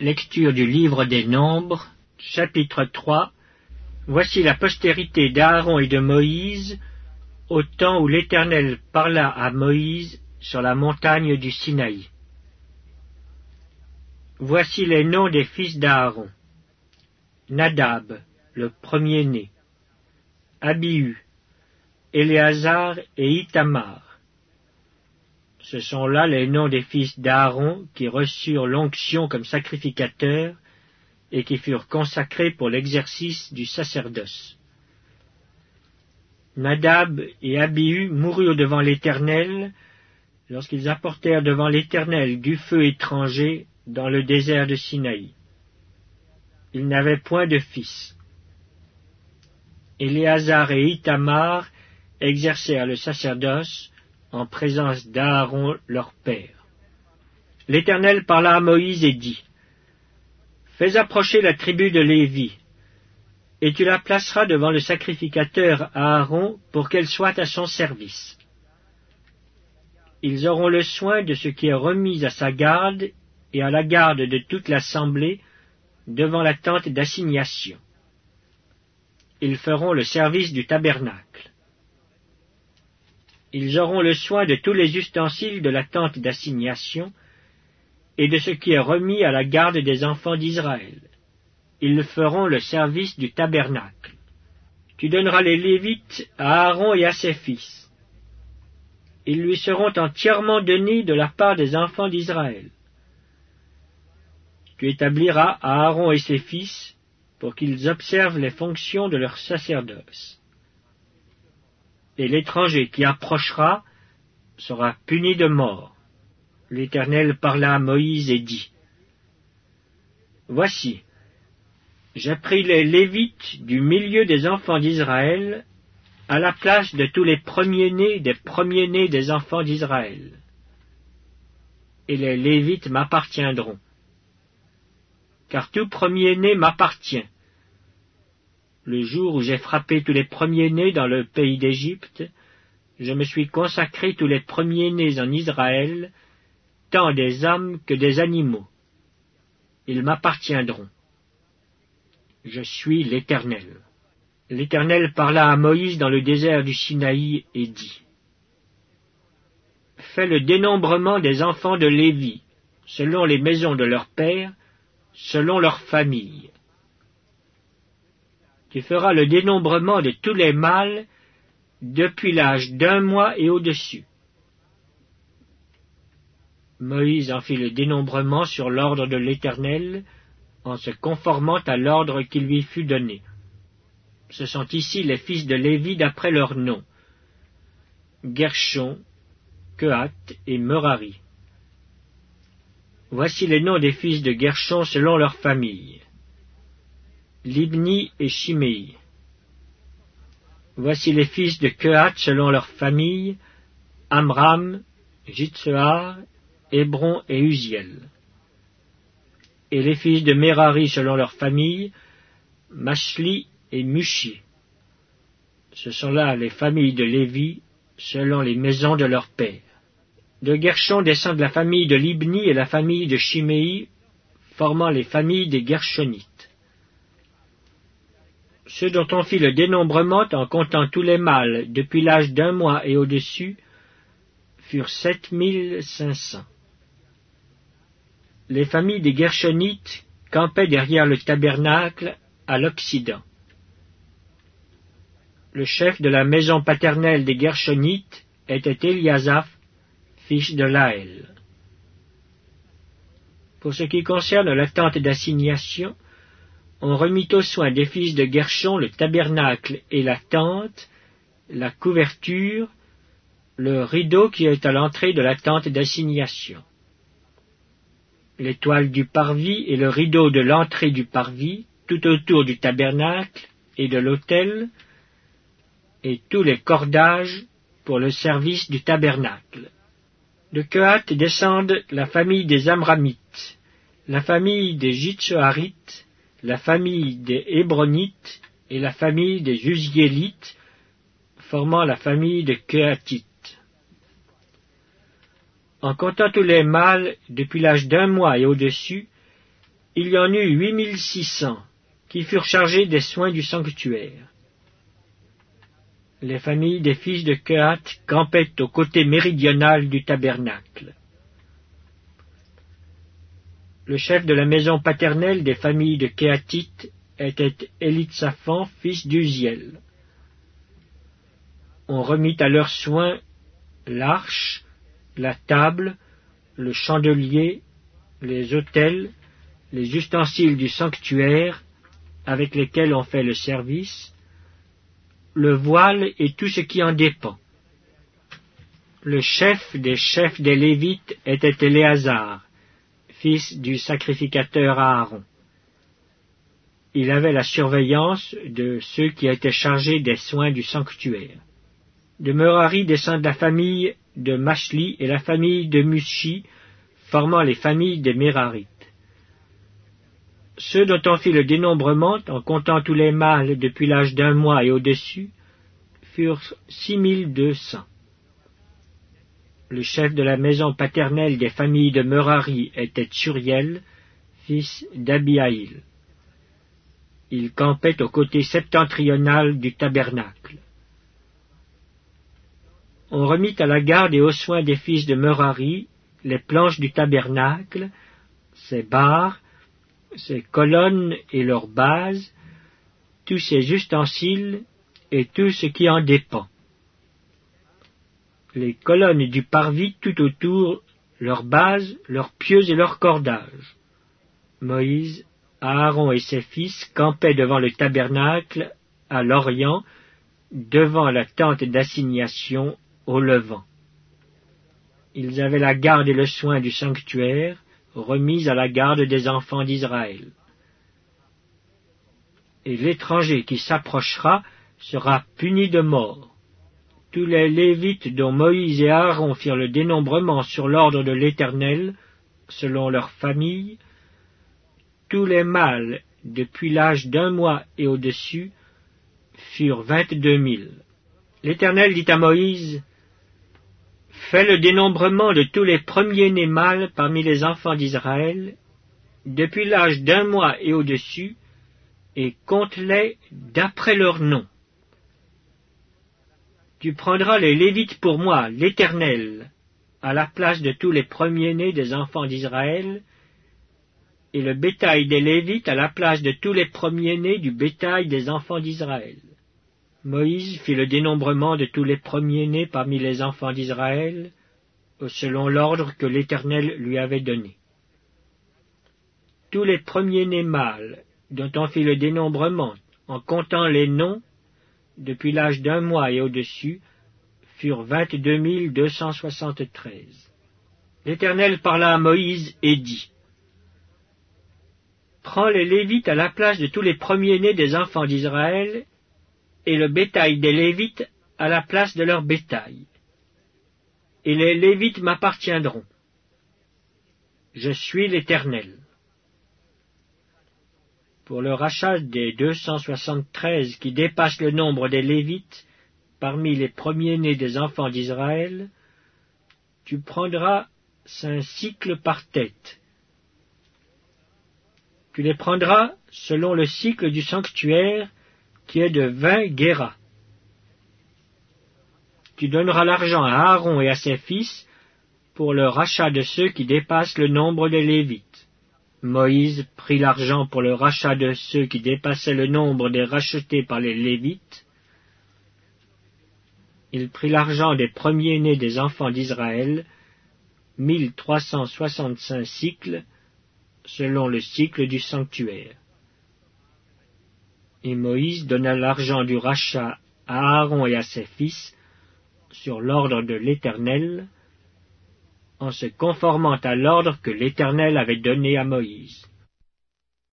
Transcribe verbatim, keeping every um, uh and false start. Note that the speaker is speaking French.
Lecture du livre des Nombres, chapitre trois. Voici la postérité d'Aaron et de Moïse, au temps où l'Éternel parla à Moïse sur la montagne du Sinaï. Voici les noms des fils d'Aaron. Nadab, le premier-né. Abihu, Éléazar et Ithamar. Ce sont là les noms des fils d'Aaron qui reçurent l'onction comme sacrificateurs et qui furent consacrés pour l'exercice du sacerdoce. Nadab et Abihu moururent devant l'Éternel lorsqu'ils apportèrent devant l'Éternel du feu étranger dans le désert de Sinaï. Ils n'avaient point de fils. Éléazar et Ithamar exercèrent le sacerdoce en présence d'Aaron leur père. L'Éternel parla à Moïse et dit, « Fais approcher la tribu de Lévi, et tu la placeras devant le sacrificateur Aaron pour qu'elle soit à son service. Ils auront le soin de ce qui est remis à sa garde et à la garde de toute l'assemblée devant la tente d'assignation. Ils feront le service du tabernacle. Ils auront le soin de tous les ustensiles de la tente d'assignation et de ce qui est remis à la garde des enfants d'Israël. Ils feront le service du tabernacle. Tu donneras les Lévites à Aaron et à ses fils. Ils lui seront entièrement donnés de la part des enfants d'Israël. Tu établiras Aaron et ses fils pour qu'ils observent les fonctions de leur sacerdoce. Et l'étranger qui approchera sera puni de mort. L'Éternel parla à Moïse et dit, « Voici, j'ai pris les Lévites du milieu des enfants d'Israël à la place de tous les premiers-nés des premiers-nés des enfants d'Israël. Et les Lévites m'appartiendront, car tout premier-né m'appartient. Le jour où j'ai frappé tous les premiers-nés dans le pays d'Égypte, je me suis consacré tous les premiers-nés en Israël, tant des hommes que des animaux. Ils m'appartiendront. Je suis l'Éternel. » L'Éternel parla à Moïse dans le désert du Sinaï et dit, « Fais le dénombrement des enfants de Lévi, selon les maisons de leurs pères, selon leurs familles. Tu feras le dénombrement de tous les mâles depuis l'âge d'un mois et au-dessus. » Moïse en fit le dénombrement sur l'ordre de l'Éternel, en se conformant à l'ordre qui lui fut donné. Ce sont ici les fils de Lévi d'après leurs noms: Gershon, Kehath et Merari. Voici les noms des fils de Gershon selon leurs familles: Libni et Shimei. Voici les fils de Kehath selon leurs familles: Amram, Jitsehar, Hébron et Uziel. Et les fils de Merari selon leurs familles: Mashli et Mushi. Ce sont là les familles de Lévi selon les maisons de leurs pères. De Gershon descendent la famille de Libni et la famille de Shimei, formant les familles des Gershonites. Ceux dont on fit le dénombrement en comptant tous les mâles depuis l'âge d'un mois et au-dessus furent sept mille cinq cents. Les familles des Gershonites campaient derrière le tabernacle à l'Occident. Le chef de la maison paternelle des Gershonites était Éliasaph, fils de Laël. Pour ce qui concerne la tente d'assignation, on remit aux soins des fils de Gershon le tabernacle et la tente, la couverture, le rideau qui est à l'entrée de la tente d'assignation, les toiles du parvis et le rideau de l'entrée du parvis, tout autour du tabernacle et de l'autel, et tous les cordages pour le service du tabernacle. De Kehath descendent la famille des Amramites, la famille des Jitseharites, la famille des Hébronites et la famille des Uziélites, formant la famille des Kehathites. En comptant tous les mâles depuis l'âge d'un mois et au-dessus, Il y en eut huit mille six cents qui furent chargés des soins du sanctuaire. Les familles des fils de Kehath campaient au côté méridional du tabernacle. Le chef de la maison paternelle des familles de Kehathites était Élitsaphan, fils d'Uziel. On remit à leurs soins l'arche, la table, le chandelier, les autels, les ustensiles du sanctuaire avec lesquels on fait le service, le voile et tout ce qui en dépend. Le chef des chefs des Lévites était Éléazar, fils du sacrificateur Aaron. Il avait la surveillance de ceux qui étaient chargés des soins du sanctuaire. De Merari descendent la famille de Machli et la famille de Mushi, formant les familles des Mérarites. Ceux dont on fit le dénombrement, en comptant tous les mâles depuis l'âge d'un mois et au-dessus, furent six mille deux cents. Le chef de la maison paternelle des familles de Merari était Tsuriel, fils d'Abihaïl. Il campait au côté septentrional du tabernacle. On remit à la garde et aux soins des fils de Merari les planches du tabernacle, ses barres, ses colonnes et leurs bases, tous ses ustensiles et tout ce qui en dépend. Les colonnes du parvis tout autour, leurs bases, leurs pieux et leurs cordages. Moïse, Aaron et ses fils campaient devant le tabernacle à l'orient, devant la tente d'assignation au levant. Ils avaient la garde et le soin du sanctuaire, remis à la garde des enfants d'Israël. Et l'étranger qui s'approchera sera puni de mort. Tous les Lévites dont Moïse et Aaron firent le dénombrement sur l'ordre de l'Éternel, selon leur famille, tous les mâles depuis l'âge d'un mois et au-dessus furent vingt-deux mille. L'Éternel dit à Moïse, « Fais le dénombrement de tous les premiers-nés mâles parmi les enfants d'Israël, depuis l'âge d'un mois et au-dessus, et compte-les d'après leur nom. Tu prendras les Lévites pour moi, l'Éternel, à la place de tous les premiers-nés des enfants d'Israël, et le bétail des Lévites à la place de tous les premiers-nés du bétail des enfants d'Israël. » Moïse fit le dénombrement de tous les premiers-nés parmi les enfants d'Israël, selon l'ordre que l'Éternel lui avait donné. Tous les premiers-nés mâles, dont on fit le dénombrement, en comptant les noms, depuis l'âge d'un mois et au-dessus, furent vingt-deux mille deux cent soixante-treize. L'Éternel parla à Moïse et dit, « Prends les Lévites à la place de tous les premiers-nés des enfants d'Israël, et le bétail des Lévites à la place de leur bétail. Et les Lévites m'appartiendront. Je suis l'Éternel. » Pour le rachat des deux cent soixante-treize qui dépassent le nombre des Lévites, parmi les premiers-nés des enfants d'Israël, tu prendras cinq cycles par tête. Tu les prendras selon le cycle du sanctuaire, qui est de vingt guéras. Tu donneras l'argent à Aaron et à ses fils pour le rachat de ceux qui dépassent le nombre des Lévites. Moïse prit l'argent pour le rachat de ceux qui dépassaient le nombre des rachetés par les Lévites. Il prit l'argent des premiers-nés des enfants d'Israël, mille trois cent soixante-cinq cycles, selon le cycle du sanctuaire. Et Moïse donna l'argent du rachat à Aaron et à ses fils, sur l'ordre de l'Éternel, en se conformant à l'ordre que l'Éternel avait donné à Moïse.